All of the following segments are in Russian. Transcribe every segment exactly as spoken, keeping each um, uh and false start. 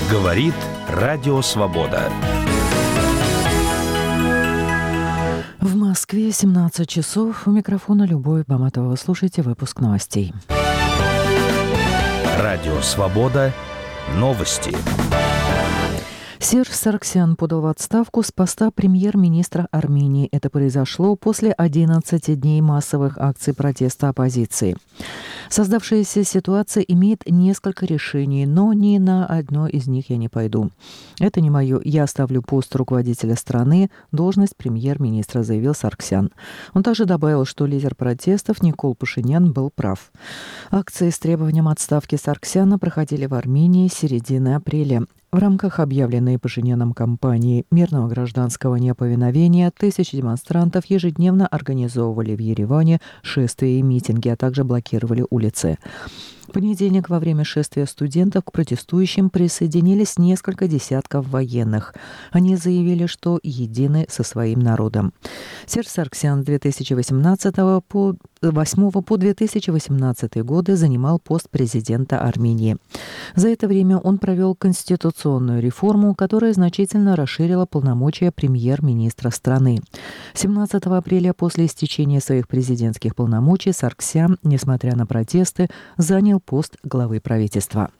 Говорит Радио Свобода. В Москве семнадцать часов. У микрофона Любовь Баматова. Вы слушаете выпуск новостей. Радио Свобода. Новости. Серж Саргсян подал в отставку с поста премьер-министра Армении. Это произошло после одиннадцати дней массовых акций протеста оппозиции. Создавшаяся ситуация имеет несколько решений, но ни на одно из них я не пойду. Это не мое. Я оставлю пост руководителя страны, должность премьер-министра, заявил Саргсян. Он также добавил, что лидер протестов Никол Пашинян был прав. Акции с требованием отставки Саргсяна проходили в Армении с середины апреля. В рамках объявленной Пашиняном кампании мирного гражданского неповиновения тысячи демонстрантов ежедневно организовывали в Ереване шествия и митинги, а также блокировали улицы. В понедельник во время шествия студентов к протестующим присоединились несколько десятков военных. Они заявили, что едины со своим народом. Серж Саргсян с две тысячи восемнадцатого по две тысячи восемнадцатый годы занимал пост президента Армении. За это время он провел конституционную реформу, которая значительно расширила полномочия премьер-министра страны. семнадцатого апреля после истечения своих президентских полномочий Саргсян, несмотря на протесты, занял пост главы правительства.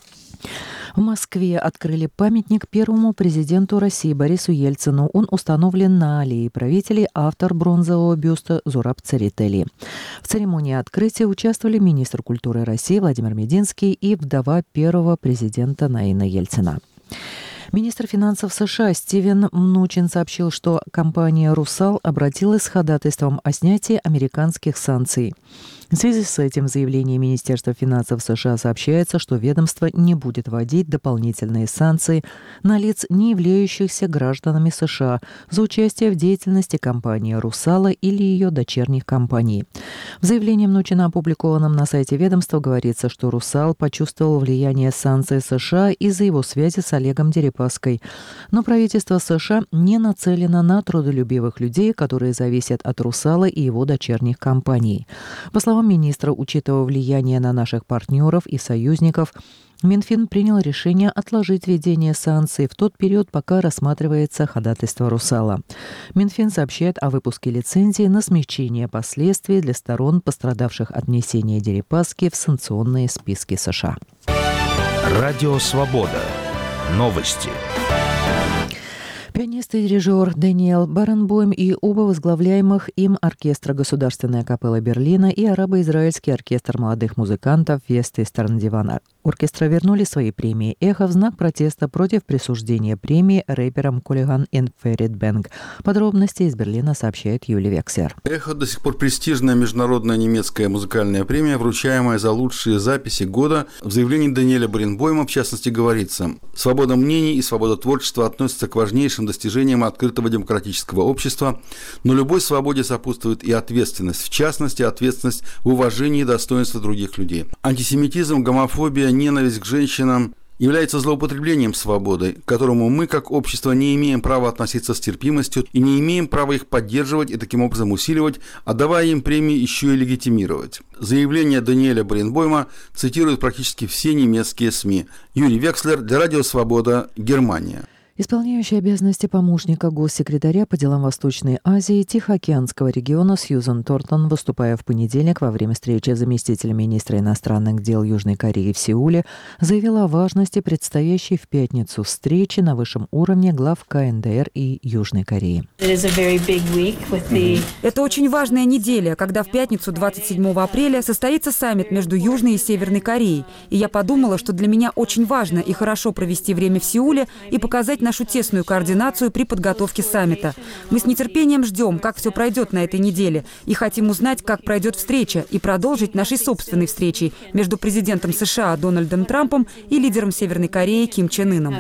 В Москве открыли памятник первому президенту России Борису Ельцину. Он установлен на аллее правителей, автор бронзового бюста Зураб Церетели. В церемонии открытия участвовали министр культуры России Владимир Мединский и вдова первого президента Наина Ельцина. Министр финансов США Стивен Мнучин сообщил, что компания «Русал» обратилась с ходатайством о снятии американских санкций. В связи с этим в заявлении Министерства финансов США сообщается, что ведомство не будет вводить дополнительные санкции на лиц, не являющихся гражданами США, за участие в деятельности компании «Русала» или ее дочерних компаний. В заявлении Мнучина, опубликованном на сайте ведомства, говорится, что «Русал» почувствовал влияние санкций США из-за его связи с Олегом Дерипаской. Но правительство США не нацелено на трудолюбивых людей, которые зависят от «Русала» и его дочерних компаний. По словам министра, учитывая влияние на наших партнеров и союзников, Минфин принял решение отложить введение санкций в тот период, пока рассматривается ходатайство «Русала». Минфин сообщает о выпуске лицензии на смягчение последствий для сторон, пострадавших от внесения Дерипаски в санкционные списки США. Радио Свобода. Новости. Пианист и дирижер Дэниел Баренбойм и оба возглавляемых им оркестра Государственная капелла Берлина и арабо-израильский оркестр молодых музыкантов Вест-Истерн Диван оркестра вернули свои премии «Эхо» в знак протеста против присуждения премии рэперам Колиган и Феррит Бэнг. Подробности из Берлина сообщает Юлия Векслер. «Эхо» до сих пор престижная международная немецкая музыкальная премия, вручаемая за лучшие записи года. В заявлении Дэниеля Баренбойма, в частности, говорится: «Свобода мнений и свобода творчества относятся к важнейшим достижениям открытого демократического общества, но любой свободе сопутствует и ответственность, в частности, ответственность в уважении и достоинстве других людей. Антисемитизм, гомофобия, ненависть к женщинам является злоупотреблением свободой, к которому мы, как общество, не имеем права относиться с терпимостью и не имеем права их поддерживать и таким образом усиливать, а давая им премии еще и легитимировать». Заявление Дэниеля Баренбойма цитируют практически все немецкие СМИ. Юрий Векслер для Радио Свобода, Германия. Исполняющая обязанности помощника госсекретаря по делам Восточной Азии и Тихоокеанского региона Сьюзан Тортон, выступая в понедельник во время встречи с заместителем министра иностранных дел Южной Кореи в Сеуле, заявила о важности предстоящей в пятницу встречи на высшем уровне глав ка эн дэ эр и Южной Кореи. Это очень важная неделя, когда в пятницу двадцать седьмого апреля состоится саммит между Южной и Северной Кореей. И я подумала, что для меня очень важно и хорошо провести время в Сеуле и показать нашу тесную координацию при подготовке саммита. Мы с нетерпением ждем, как все пройдет на этой неделе, и хотим узнать, как пройдет встреча, и продолжить нашей собственной встречей между президентом США Дональдом Трампом и лидером Северной Кореи Ким Чен Ыном.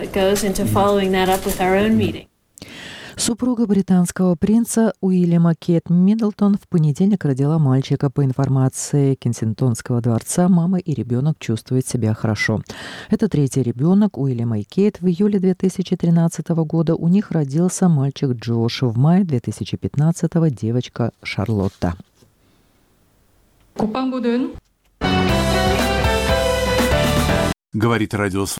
Супруга британского принца Уильяма Кейт Миддлтон в понедельник родила мальчика. По информации Кенсингтонского дворца, мама и ребенок чувствуют себя хорошо. Это третий ребенок Уильяма и Кейт. В июле две тысячи тринадцатого года у них родился мальчик Джош. В мае две тысячи пятнадцатого девочка Шарлотта. Говорит радио